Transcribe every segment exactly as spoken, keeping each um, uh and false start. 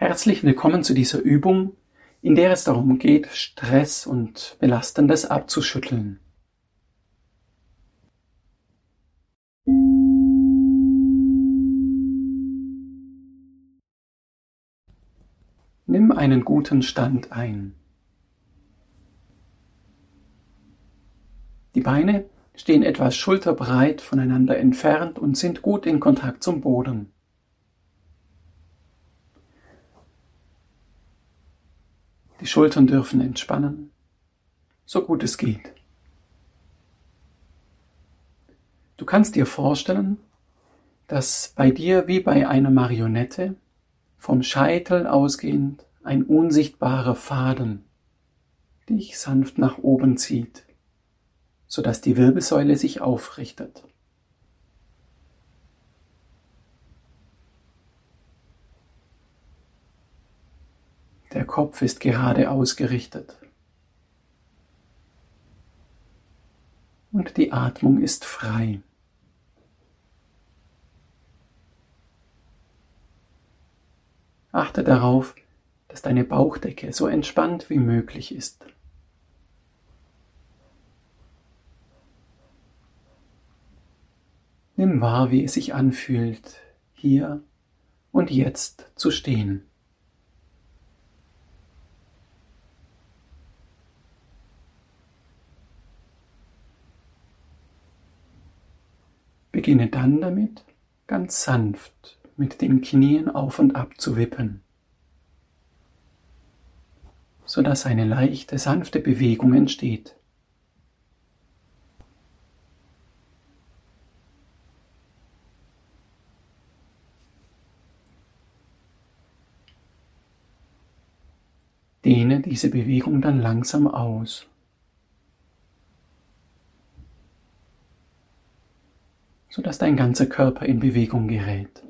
Herzlich willkommen zu dieser Übung, in der es darum geht, Stress und Belastendes abzuschütteln. Nimm einen guten Stand ein. Die Beine stehen etwas schulterbreit voneinander entfernt und sind gut in Kontakt zum Boden. Die Schultern dürfen entspannen, so gut es geht. Du kannst dir vorstellen, dass bei dir wie bei einer Marionette vom Scheitel ausgehend ein unsichtbarer Faden dich sanft nach oben zieht, sodass die Wirbelsäule sich aufrichtet. Der Kopf ist gerade ausgerichtet und die Atmung ist frei. Achte darauf, dass deine Bauchdecke so entspannt wie möglich ist. Nimm wahr, wie es sich anfühlt, hier und jetzt zu stehen. Beginne dann damit, ganz sanft mit den Knien auf und ab zu wippen, sodass eine leichte, sanfte Bewegung entsteht. Dehne diese Bewegung dann langsam aus. Sodass dein ganzer Körper in Bewegung gerät.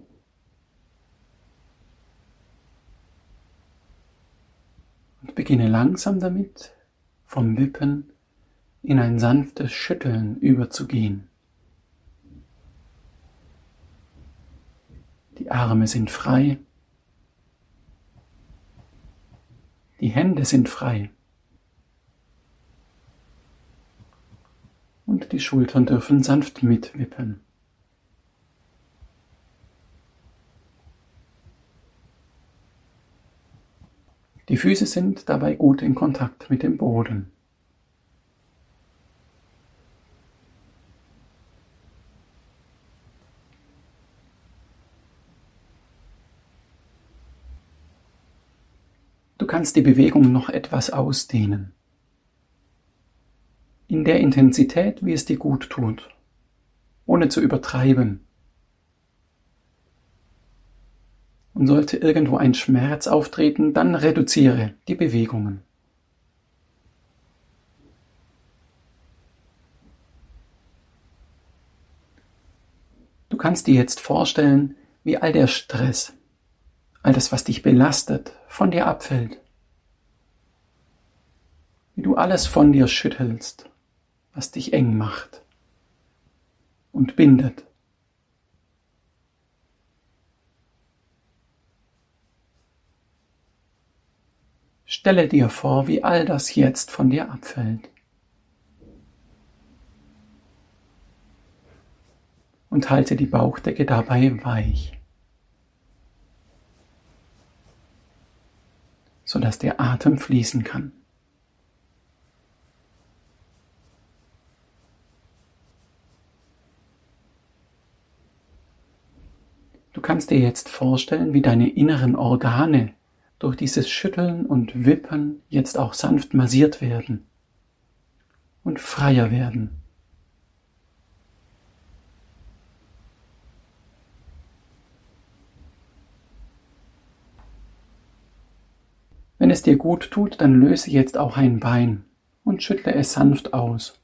Und beginne langsam damit, vom Wippen in ein sanftes Schütteln überzugehen. Die Arme sind frei. Die Hände sind frei. Und die Schultern dürfen sanft mitwippen. Die Füße sind dabei gut in Kontakt mit dem Boden. Du kannst die Bewegung noch etwas ausdehnen. In der Intensität, wie es dir gut tut, ohne zu übertreiben. Und sollte irgendwo ein Schmerz auftreten, dann reduziere die Bewegungen. Du kannst dir jetzt vorstellen, wie all der Stress, all das, was dich belastet, von dir abfällt. Wie du alles von dir schüttelst, was dich eng macht und bindet. Stelle dir vor, wie all das jetzt von dir abfällt. Und halte die Bauchdecke dabei weich, sodass der Atem fließen kann. Du kannst dir jetzt vorstellen, wie deine inneren Organe durch dieses Schütteln und Wippen jetzt auch sanft massiert werden und freier werden. Wenn es dir gut tut, dann löse jetzt auch ein Bein und schüttle es sanft aus.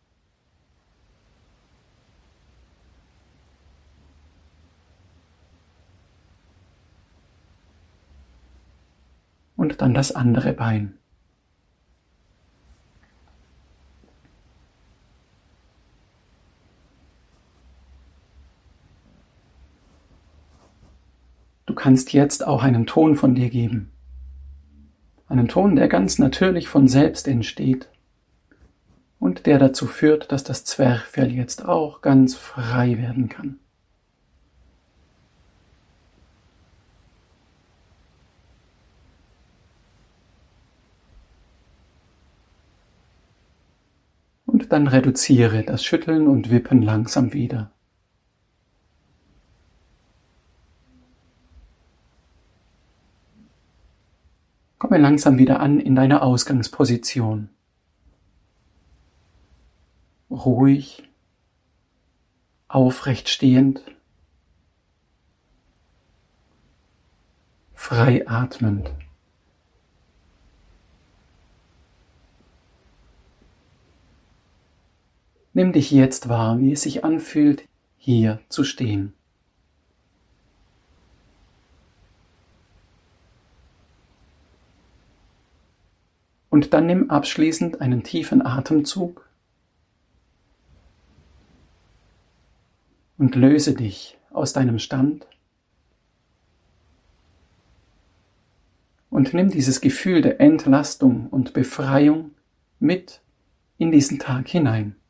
Und dann das andere Bein. Du kannst jetzt auch einen Ton von dir geben. Einen Ton, der ganz natürlich von selbst entsteht und der dazu führt, dass das Zwerchfell jetzt auch ganz frei werden kann. Und dann reduziere das Schütteln und Wippen langsam wieder. Komme langsam wieder an in deine Ausgangsposition. Ruhig, aufrecht stehend, frei atmend. Nimm dich jetzt wahr, wie es sich anfühlt, hier zu stehen. Und dann nimm abschließend einen tiefen Atemzug und löse dich aus deinem Stand und nimm dieses Gefühl der Entlastung und Befreiung mit in diesen Tag hinein.